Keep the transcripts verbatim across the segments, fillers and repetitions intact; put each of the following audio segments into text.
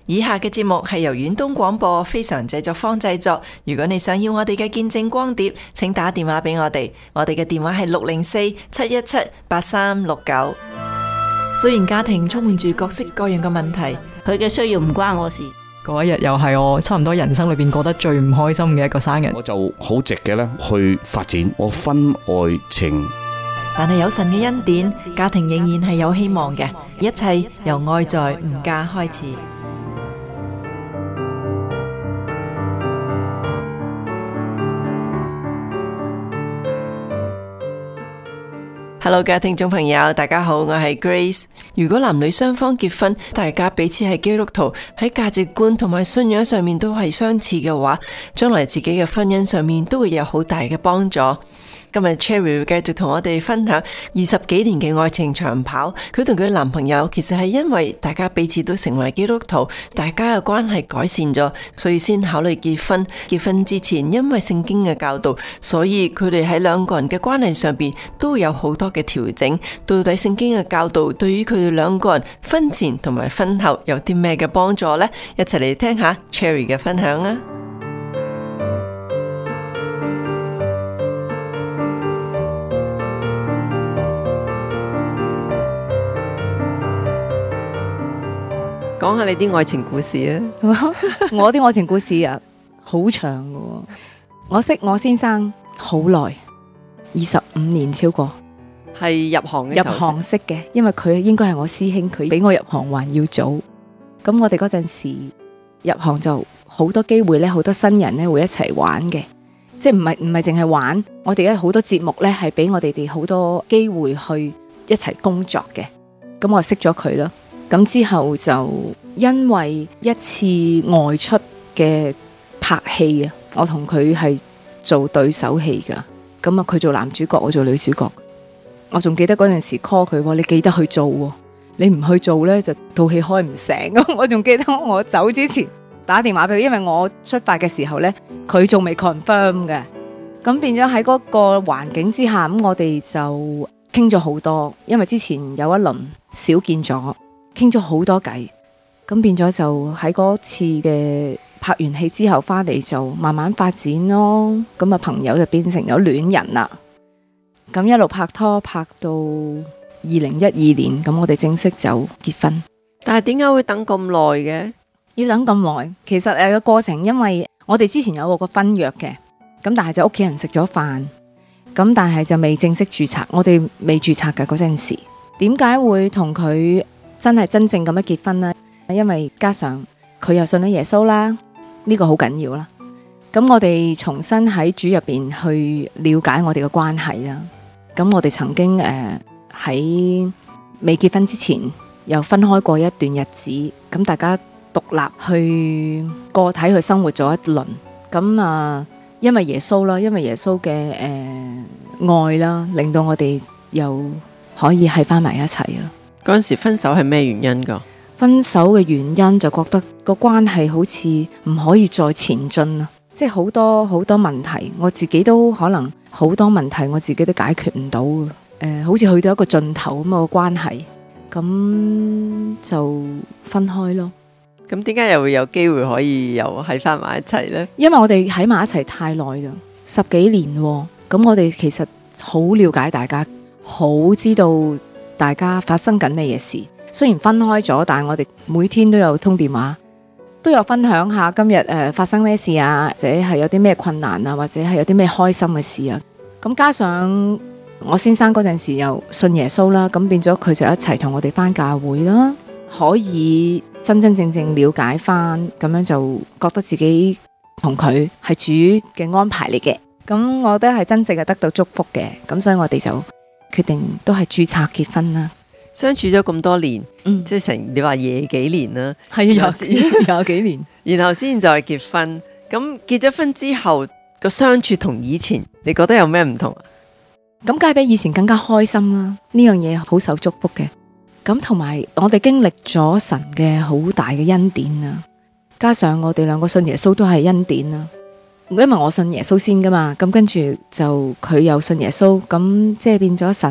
以下嘅節目係由遠東廣播非常製作坊製作。如果你想要我哋嘅見證光碟，請打電話俾我哋。我哋嘅電話係六零四七一七八三六九。雖然家庭充滿住各式各樣嘅問題， 佢嘅需要唔關我事。 嗰一日又係我差唔多人生裏邊過得最唔開心嘅一個生日。 我就好直嘅咧去發展我婚外情。 但係有神嘅恩典，家庭仍然係有希望嘅。一切由愛在吾家開始。Hello， 各位聽眾朋友，大家好，我係 Grace。如果男女雙方結婚，大家彼此係基督徒，喺價值觀同埋信仰上面都係相似嘅話，將來自己嘅婚姻上面都會有好大嘅幫助。今日 Cherry 會繼續同我哋分享二十幾年嘅愛情長跑。佢同佢男朋友其實係因為大家彼此都成為基督徒，大家嘅關係改善咗，所以先考慮結婚。結婚之前，因為聖經嘅教導，所以佢哋喺兩個人嘅關係上邊都有好多嘅調整。到底聖經嘅教導對於佢哋兩個人婚前同埋婚後有啲咩嘅幫助呢？一齊嚟聽下 Cherry 嘅分享啊！講下你啲愛情故事啊！ 我啲愛情故事啊，好長㗎喎。我識我先生好耐，二十五年超過。 係入行嘅時候入行識嘅，因為佢應該係我師兄，佢比我入行還要早。咁我哋嗰陣時入行就好多機會咧，好多新人咧會一齊玩嘅，即係唔係唔係淨係玩。我哋有好多節目咧，係俾我哋哋好多機會去一齊工作嘅。咁我就識咗佢咯。咁之後就因為一次外出嘅拍戲啊，我同佢係做對手戲噶。咁啊，佢做男主角，我做女主角。我仲記得嗰陣時 call 佢話，你記得去做喎，你唔去做呢，就套戲開唔成。我仲記得我走之前打電話俾佢，因為我出發嘅時候呢，佢仲未 confirm 嘅。咁變咗喺嗰個環境之下，咁我哋就傾咗好多，因為之前有一輪少見咗。傾咗好多偈，咁變咗就喺嗰次嘅拍完戲之後翻嚟就慢慢發展咯。咁啊，朋友就變成咗戀人啦。咁一路拍拖拍到二零一二年，咁我哋正式就結婚。 但係點解會等咁耐嘅？ 要等咁耐，其實誒個過程，因為我哋之前有個婚約嘅，咁但係就屋企人食咗飯，咁但係就未正式註冊，我哋未註冊嘅嗰陣時，點解會同佢真係真正咁樣結婚呢？因為加上佢又信咗耶穌啦，呢個好緊要啦。咁我哋重新喺主入邊去了解我哋嘅關係啦。咁我哋曾經誒喺未結婚之前又分開過一段日子，咁大家獨立去個體去生活咗一輪。咁啊，因為耶穌啦，因為耶穌嘅誒愛啦，令到我哋又可以喺翻埋一齊啊。 嗰陣時分手係咩原因噶？ 分手嘅原因就覺得個關係好似唔可以再前進啊！即係好多好多問題，我自己都可能好多問題，我自己都解決唔到嘅。誒，好似去到一個盡頭咁個關係，咁就分開咯。 咁點解又會有機會可以又喺翻埋一齊呢？ 因為我哋喺埋一齊太耐啦，十幾年喎。咁我哋其實好了解大家，好知道大家發生緊咩嘢事，雖然分開咗，但係我哋每天都有通電話，都有分享下今日誒、呃、發生咩事啊，或者係有啲咩困難啊，或者係有啲咩開心嘅事啊。咁加上我先生嗰陣時又信耶穌啦，咁變咗佢就一齊同我哋翻教會啦，可以真真正正了解翻，咁樣就覺得自己同佢係主嘅安排嚟嘅。咁我覺得係真正係得到祝福嘅，咁所以我哋就決定都係註冊結婚啦。 相處咗咁多年， 嗯， 即係成你話夜幾年啦， 係有有幾年， 然後先再結婚。咁結咗婚之後個相處同以前，你覺得有咩唔同啊？ 咁梗係比以前更加開心啦！呢樣嘢好受祝福嘅。咁同埋我哋經歷咗神嘅好大嘅恩典啊，加上我哋兩個信耶穌都係恩典啦。因為我信耶穌先噶嘛，咁跟住就佢又信耶穌，咁即係變咗神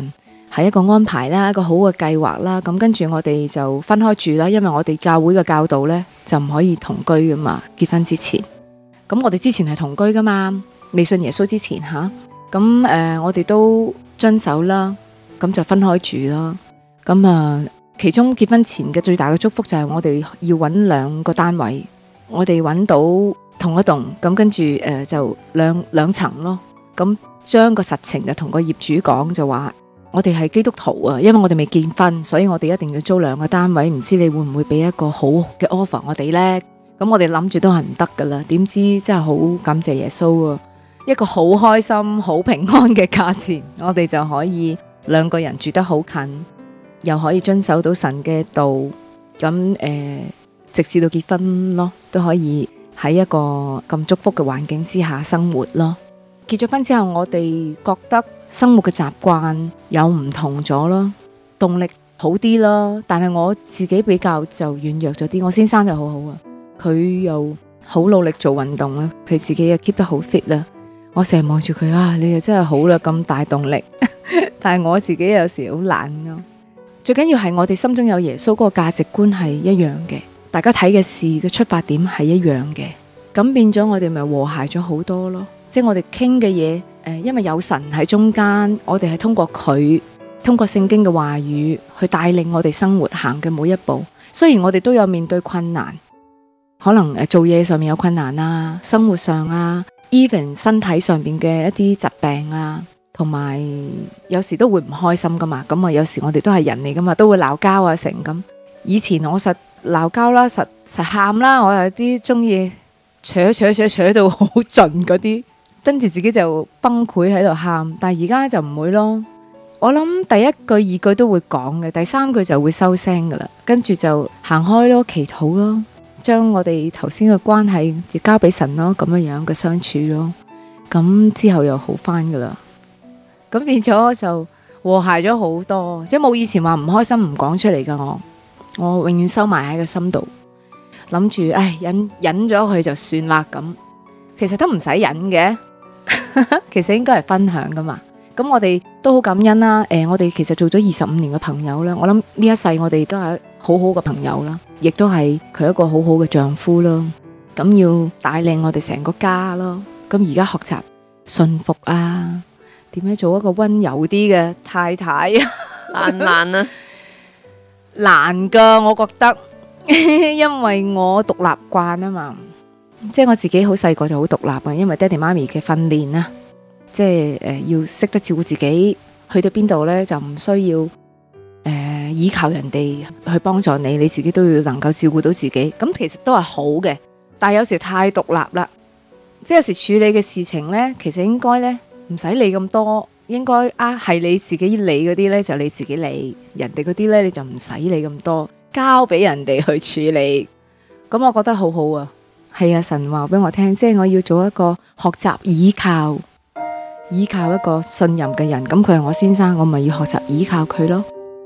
係一個安排啦，一個好嘅計劃啦。咁跟住我哋就分開住啦，因為我哋教會嘅教導呢，就唔可以同居噶嘛，結婚之前。咁我哋之前係同居噶嘛，未信耶穌之前吓。咁誒、呃，我哋都遵守啦，咁就分開住啦。咁啊，其中結婚前嘅最大嘅祝福就係我哋要揾兩個單位，我哋揾到同一棟，咁跟住誒、呃、就兩兩層咯。咁將個實情就同個業主講，就話我哋係基督徒啊，因為我哋未結婚，所以我哋一定要租兩個單位。唔知你會唔會俾一個好嘅 offer 我哋呢？咁我哋諗住都係唔得噶啦，點知真係好感謝耶穌啊！一個好開心、好平安嘅價錢，我哋就可以兩個人住得好近，又可以遵守到神嘅道，咁誒、呃，直至到結婚咯，都可以喺一個咁祝福嘅環境之下生活咯。結咗婚之後，我哋覺得生活嘅習慣有唔同咗咯，動力好啲咯，但係我自己比較就軟弱咗啲。我先生就好好啊，佢又好努力做運動啦，佢自己又 keep 得好 fit 啦。我成日望住佢啊，你又真係好啦，咁大動力。但係我自己有時好懶咯。最緊要係我哋心中有耶穌，嗰個價值觀係一樣嘅，大家睇嘅事嘅出發點係一樣嘅，咁變咗我哋咪和諧咗好多咯。即係我哋傾嘅嘢，誒，因為有神喺中間，我哋係通過佢，通過聖經嘅話語去帶領我哋生活行嘅每一步。雖然我哋都有面對困難，可能誒做嘢上面有困難啊，生活上啊。even 身體上邊嘅一啲疾病啊，同埋有，有時都會唔開心噶嘛，咁啊有時我哋都係人嚟噶嘛，都會鬧交啊成咁。以前我實鬧交啦，實實喊啦，我有啲中意扯扯扯扯到好盡嗰啲，跟住自己就崩潰喺度喊。但係而家就唔會咯，我諗第一句二句都會講嘅，第三句就會收聲噶啦，跟住就行開咯，祈禱咯。將我哋頭先嘅關係就交俾神咯，咁樣樣嘅相處咯，咁之後又好翻噶啦，咁變咗就和諧咗好多，即係冇以前話唔開心唔講出嚟噶，我我永遠收埋喺個心度，諗住唉忍忍咗佢就算啦咁，其實都唔使忍嘅，其實應該係分享噶嘛。咁我哋都好感恩啦，誒、呃，我哋其實做咗二十五年嘅朋友啦，我諗呢一世我哋都係好好嘅朋友啦，亦都係佢一個好好嘅丈夫咯。咁要帶領我哋成個家咯。咁而家學習順服啊，點樣做一個溫柔啲嘅太太啊？ 難唔難啊？ 難噶，我覺得，因為我獨立慣啊嘛，即係我自己好細個就好獨立啊，因為爹哋媽咪嘅訓練啊。即係誒、呃，要識得照顧自己，去到邊度呢，就唔需要誒、呃、依靠人哋去幫助你，你自己都要能夠照顧到自己。咁其實都係好嘅，但係有時太獨立啦，即係有時處理嘅事情呢，其實應該呢唔使理咁多，應該啊係你自己理嗰啲呢，就你自己理，人哋嗰啲呢，你就唔使理咁多，交俾人哋去處理。咁我覺得好好啊，係啊，神話俾我聽，即係我要做一個學習依靠。依靠一個信任嘅人，咁佢係我先生，我咪要學習依靠佢咯。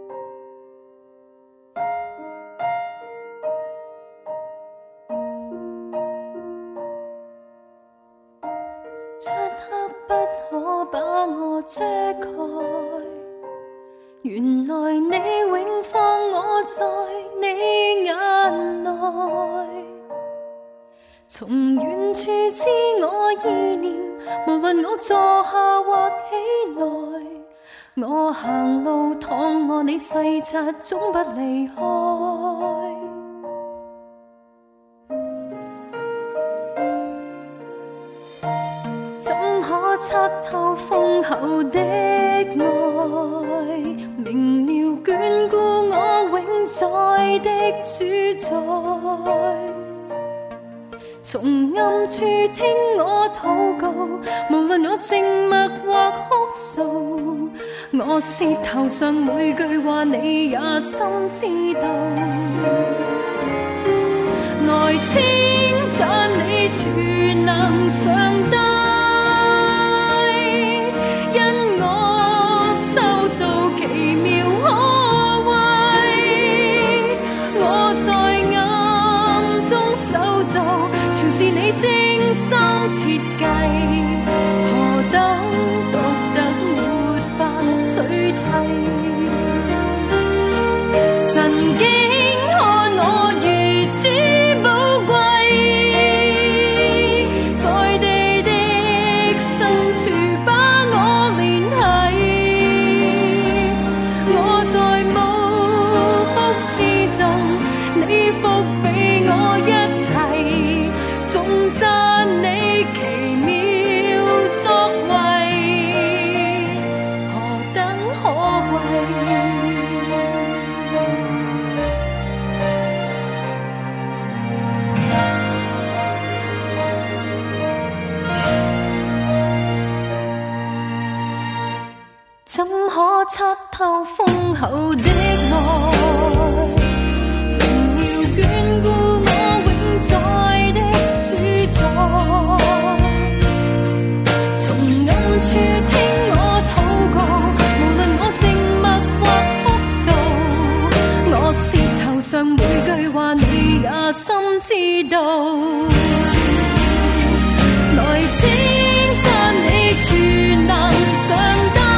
漆黑不可把我遮蓋，原來你永放我在你眼內。從遠處知我意念，無論我坐下或起來，我行路躺臥你細察，總不離開。怎可測透豐厚的愛，明了眷顧我永在的主宰。從暗處聽我禱告，無論我靜默或哭訴，我舌頭上每句話你也心知道。來稱讚你全能上帝，因我受造奇妙可畏，我在暗中手造，全是你精心設計，何等獨特沒法取替。 俾我一切，頌讚你奇妙作為，何等可畏。怎可測透豐厚的愛，榮耀眷顧我永在的主宰，從暗處聽我禱告，無論我靜默或哭訴，我舌頭上每句話你也心知道，來稱讚你全能上帝。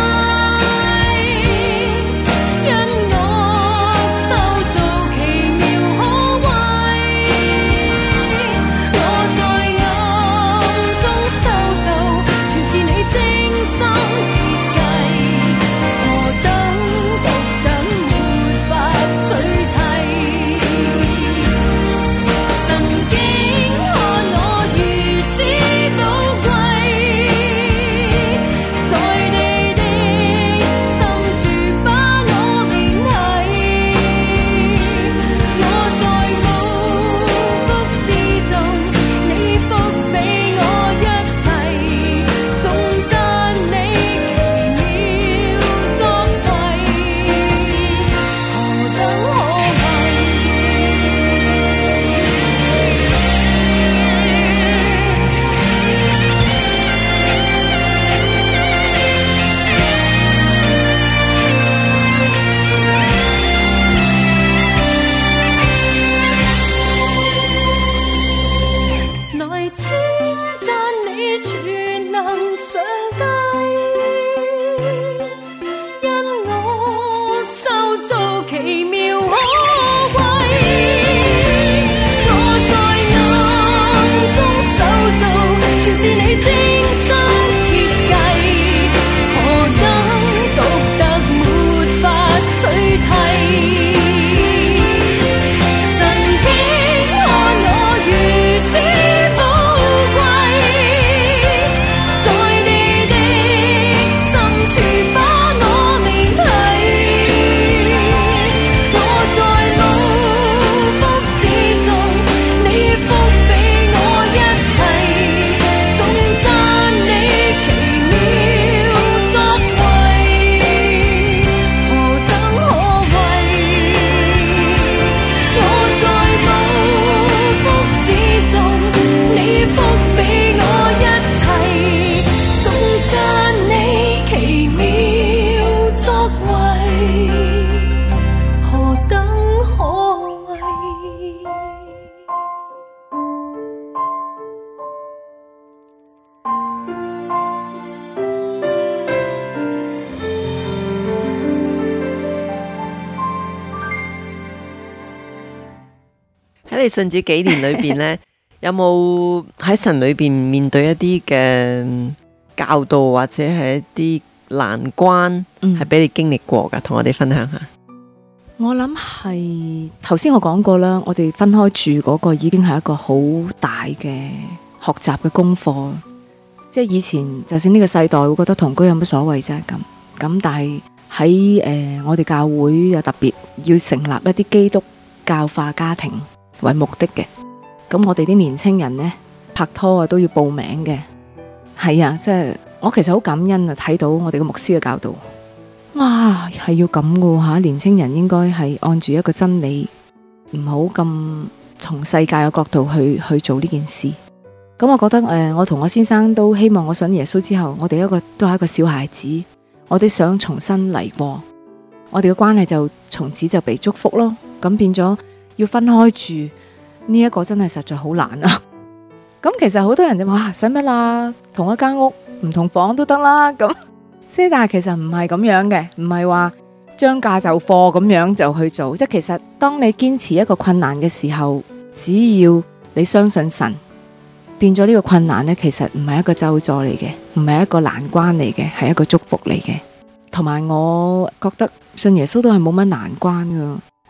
喺你信主幾年裏邊呢，有冇喺神裏邊面對一啲嘅教導或者係一啲難關，係俾你經歷過噶？同我哋分享下。 我諗係頭先我講過啦，我哋分開住嗰個已經係一個好大嘅學習嘅功課。即係以前就算呢個世代會覺得同居有乜所謂啫咁咁，但係喺誒我哋教會又特別要成立一啲基督教化家庭為目的嘅。咁我哋啲年青人呢，拍拖啊都要報名嘅。係啊，即係我其實好感恩啊，睇到我哋嘅牧師嘅教導。哇，係要咁嘅吓，年青人應該係按住一個真理，唔好咁從世界嘅角度去去做呢件事。咁我覺得誒、呃，我同我先生都希望我信耶穌之後，我哋一個都係一個小孩子，我哋想重新嚟過，我哋嘅關係就從此就被祝福咯。咁變咗要分開住呢一個真係實在好難啊！咁其實好多人就話使乜啦，同一間屋唔同房都得啦。咁即係但係其實唔係咁樣嘅，唔係話將價就貨咁樣就去做。即係其實當你堅持一個困難嘅時候，只要你相信神，變咗呢個困難呢，其實唔係一個咒詛嚟嘅，唔係一個難關嚟嘅，係一個祝福嚟嘅。同埋我覺得信耶穌都係冇乜難關噶，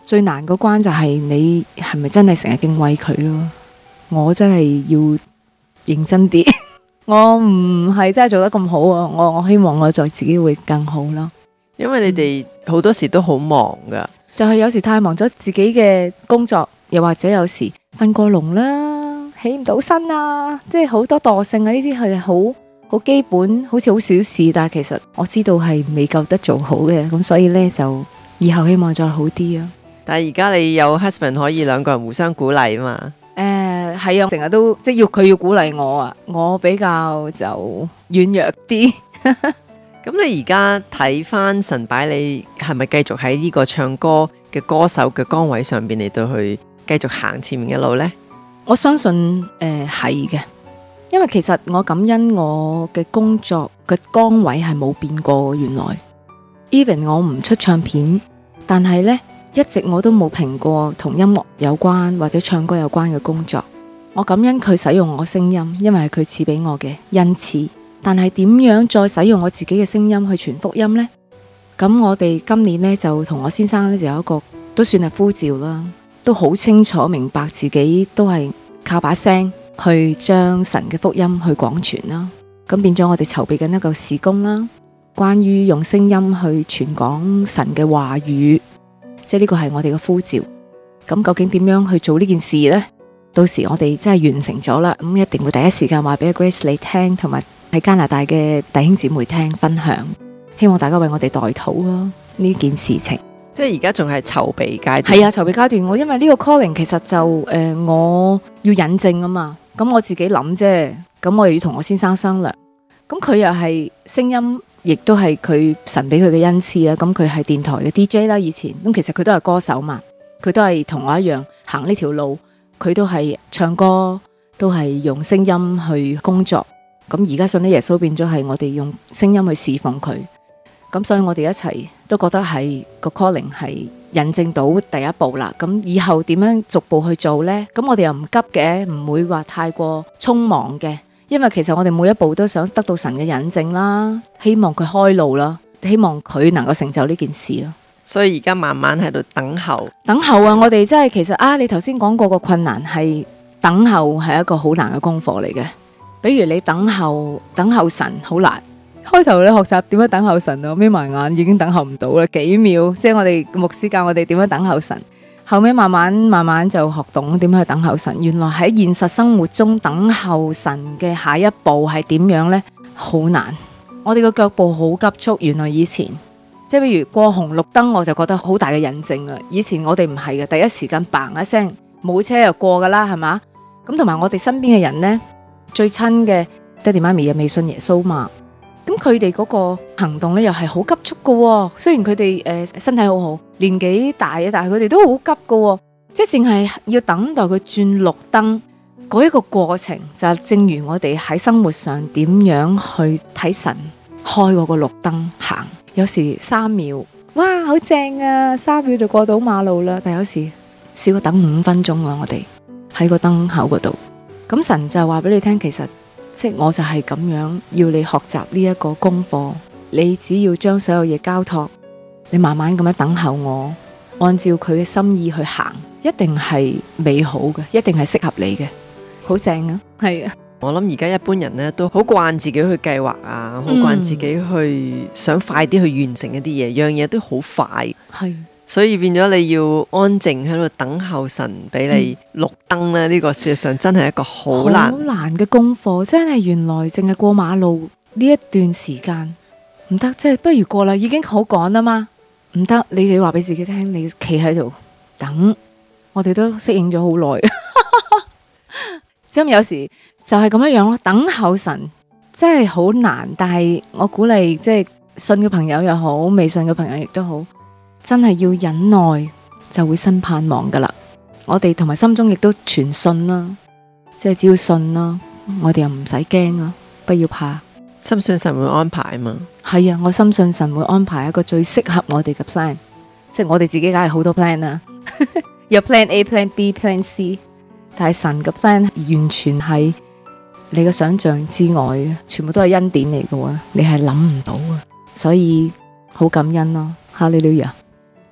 最難嗰關就係你係咪真係成日敬畏佢咯？我真係要認真啲，我唔係真係做得咁好啊！我我希望我再自己會更好咯。 因為你哋好多時都好忙噶， 就係有時太忙咗自己嘅工作，又或者有時瞓過籠啦，起唔到身啊，即係好多惰性啊！呢啲係好好基本，好似好小事，但係其實我知道係未夠得做好嘅，咁所以呢，就以後希望再好啲啊！ 但係而家你有 husband 可以兩個人互相鼓勵啊嘛。 誒係啊，成日都即係要佢要鼓勵我啊，我比較就軟弱啲。 咁你而家睇翻神擺你係咪繼續喺呢個唱歌嘅歌手嘅崗位上邊嚟到去繼續行前面嘅路呢？ 我相信誒係嘅，因為其實我感恩我嘅工作嘅崗位係冇變過。原來 even 我唔出唱片，但係呢，一直我都冇停過同音樂有關或者唱歌有關嘅工作。我感恩佢使用我聲音，因為係佢賜俾我嘅恩賜。但係點樣再使用我自己嘅聲音去傳福音呢？咁我哋今年呢，就同我先生呢，就有一個都算係呼召啦，都好清楚明白自己都係靠把聲去將神嘅福音去廣傳啦。咁變咗我哋籌備緊一個事工啦，關於用聲音去傳講神嘅話語，即係呢個係我哋嘅呼召。咁究竟點樣去做呢件事呢？到時我哋真係完成咗啦，咁一定會第一時間話俾 Grace 你聽，同埋喺加拿大嘅弟兄姊妹聽分享，希望大家為我哋代禱咯呢件事情。 即係而家仲係籌備階段。 係啊，籌備階段。我因為呢個 calling 其實就誒、呃、我要引證啊嘛，咁我自己諗啫，咁我又要同我先生商量。咁佢又係聲音，亦都係佢神俾佢嘅恩賜啦。咁佢係電台嘅 D J 啦，以前咁其實佢都係歌手嘛，佢都係同我一樣行呢條路，佢都係唱歌，都係用聲音去工作。咁而家信咗耶穌變咗係我哋用聲音去侍奉佢，咁所以我哋一齊都覺得係個 calling 係印證到第一步啦。咁以後點樣逐步去做呢？咁我哋又唔急嘅，唔會話太過匆忙嘅，因為其實我哋每一步都想得到神嘅印證啦，希望佢開路啦，希望佢能夠成就呢件事咯。 所以而家慢慢喺度等候， 等候啊！我哋真係其實啊，你頭先講過個困難係等候係一個好難嘅功課嚟嘅。比如你等候等候神好難，開頭你學習點樣等候神啊，眯埋眼已經等候唔到啦，幾秒，即係我哋牧師教我哋點樣等候神，後尾慢慢慢慢就學懂點樣去等候神。原來喺現實生活中等候神嘅下一步係點樣呢？好難，我哋個腳步好急促。原來以前即係比如過紅綠燈，我就覺得好大嘅印證啦。以前我哋唔係嘅，第一時間嘭一聲冇車就過噶啦，係嘛？咁同埋我哋身邊嘅人呢，最親嘅爹哋媽咪又未信耶穌嘛，咁佢哋嗰個行動咧又係好急促噶喎。雖然佢哋誒身體好好，年紀大啊，但係佢哋都好急噶喎，即係淨係要等待佢轉綠燈嗰一個過程，就正如我哋喺生活上點樣去睇神開嗰個綠燈行。有時三秒，哇，好正啊，三秒就過到馬路啦。但係有時試過等五分鐘啦，我哋喺個燈口嗰度。咁神就話俾你聽，其實即係我就係咁樣要你學習呢一個功課，你只要將所有嘢交託，你慢慢咁樣等候我，按照佢嘅心意去行，一定係美好嘅，一定係適合你嘅，好正啊！係啊， 我諗而家一般人呢都好慣自己去計劃啊，好慣自己去想快啲去完成一啲嘢，樣嘢都好快， 係。 所以變咗你要安靜喺度等候神俾你綠燈咧，呢、嗯、個事實上真係一個好難好難嘅功課，真係原來淨係過馬路呢一段時間唔得，即係不如過啦，已經好趕啊嘛，唔得，你哋話俾自己聽，你企喺度等，我哋都適應咗好耐，咁有時就係咁樣樣咯，等候神真係好難，但係我鼓勵即係信嘅朋友又好，未信嘅朋友亦都好。真係要忍耐，就會生盼望噶啦。我哋同埋心中亦都全信啦，即係只要信啦，我哋又唔使驚啦，不要怕。 深信神會安排啊嘛。 係啊，我深信神會安排一個最適合我哋嘅 plan， 即係我哋自己梗係好多 plan 啦，有 plan A、plan B、plan C， 但係神嘅 plan 完全係你嘅想象之外嘅，全部都係恩典嚟嘅喎，你係諗唔到啊，所以好感恩咯，哈利路亞。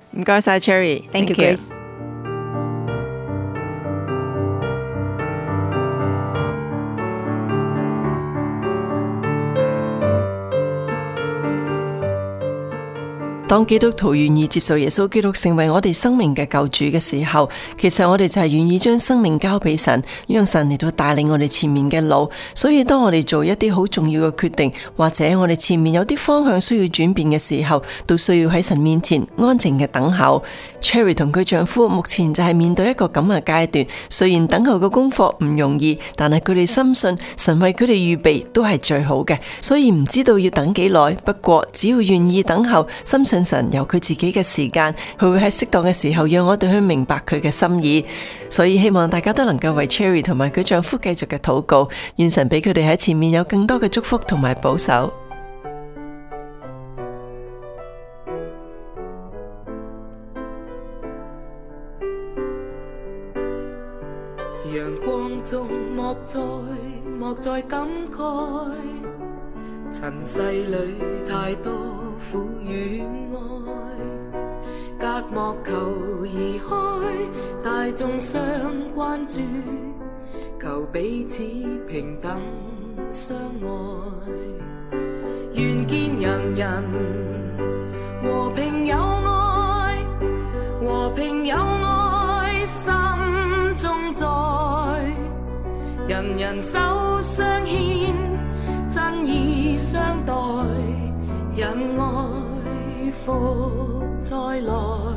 唔該晒 Cherry。 Thank you, Grace。 當基督徒願意接受耶穌基督成為我哋生命嘅救主嘅時候，其實我哋就係願意將生命交俾神，讓神嚟到帶領我哋前面嘅路。所以當我哋做一啲好重要嘅決定，或者我哋前面有啲方向需要轉變嘅時候，都需要喺神面前安靜嘅等候。Cherry 同佢丈夫目前就係面對一個咁嘅階段，雖然等候嘅功課唔容易，但係佢哋深信神為佢哋預備都係最好嘅，所以唔知道要等幾耐。不過只要願意等候，深信神有佢自己嘅時間，佢會喺適當嘅時候讓我哋去明白佢嘅心意。所以希望大家都能夠為 Cherry 同埋佢丈夫繼續嘅禱告，願神俾佢哋喺前面有更多嘅祝福同埋保守。 陽光中莫再莫再感慨，塵世裏太多苦與愛，隔膜求移開，大眾相關注，求彼此平等相愛，願見人人和平有愛，和平有愛心中在，人人手相牽，真意相待，忍愛福再來，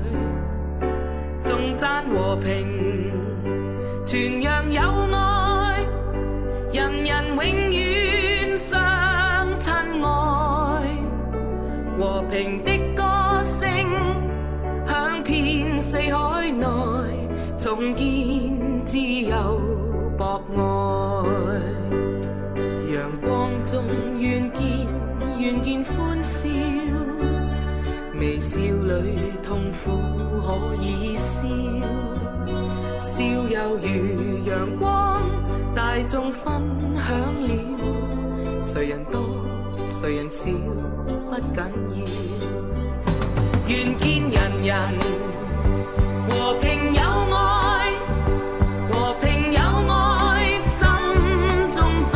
頌讚和平，傳揚友愛，人人永遠相親愛，和平的歌聲響遍四海內，重建自由博愛，陽光中願見願見歡笑，微笑裏痛苦可以消，笑猶如陽光，大眾分享了，誰人多誰人少不緊要，願見人人和平有愛，和平有愛心中在，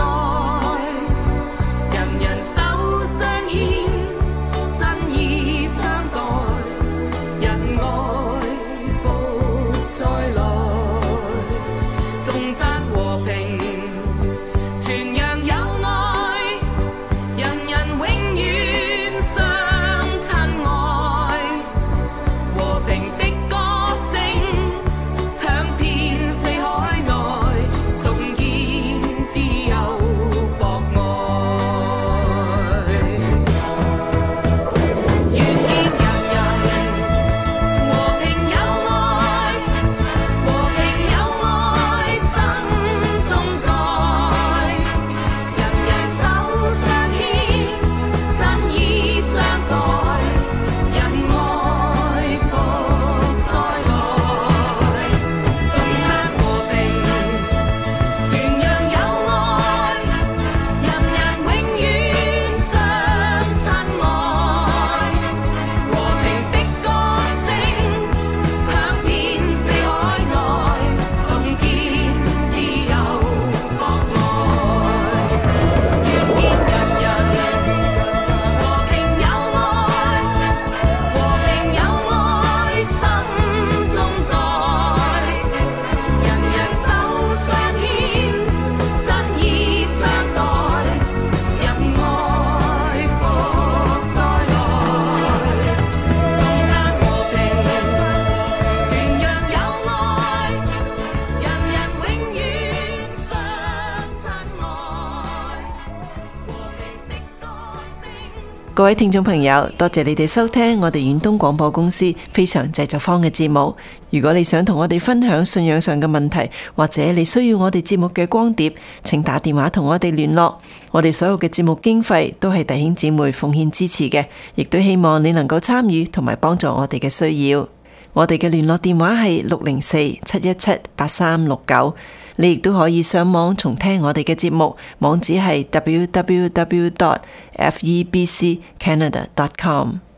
人人手相牽，真意相待，仁愛福再來，頌讚和平，傳揚友愛，人人永遠相親愛，和平的歌聲響遍四海內，重建自由博愛，願見人人和平有愛，和平有愛心中在，人人手相牽，真意相待，仁愛福再來，頌讚和平，傳揚友愛，人人永遠相親愛，和平的歌聲響遍四海內，重建自由博愛，願見人人和平有愛，和平有愛心中在，人人手相牽，真意相待，仁愛福再來，頌讚和平，傳揚友愛，人人永遠相親愛，和平的歌聲。 各位聽眾朋友，多謝你哋收聽我哋遠東廣播公司非常製作坊嘅節目。如果你想同我哋分享信仰上嘅問題，或者你需要我哋節目嘅光碟，請打電話同我哋聯絡。我哋所有嘅節目經費都係弟兄姊妹奉獻支持嘅，亦都希望你能夠參與同埋幫助我哋嘅需要。我哋嘅聯絡電話係六零四七一七八三六九，你亦都可以上網重聽我哋嘅節目，網址係 w w w dot f e b c canada dot com。